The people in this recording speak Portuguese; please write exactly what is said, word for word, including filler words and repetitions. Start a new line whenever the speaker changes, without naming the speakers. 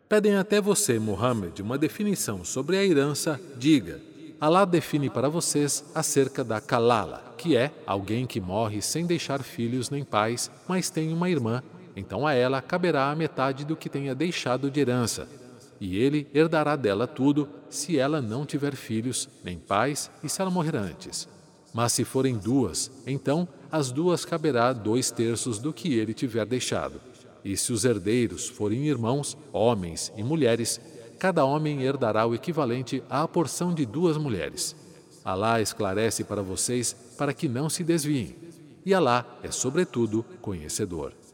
Pedem até você, Muhammad, uma definição sobre a herança, diga: Alá define para vocês acerca da kalala, que é alguém que morre sem deixar filhos nem pais, mas tem uma irmã, então a ela caberá a metade do que tenha deixado de herança, e ele herdará dela tudo se ela não tiver filhos nem pais e se ela morrer antes. Mas se forem duas, então as duas caberá dois terços do que ele tiver deixado. E se os herdeiros forem irmãos, homens e mulheres, cada homem herdará o equivalente à porção de duas mulheres. Alá esclarece para vocês para que não se desviem. E Alá é, sobretudo, conhecedor.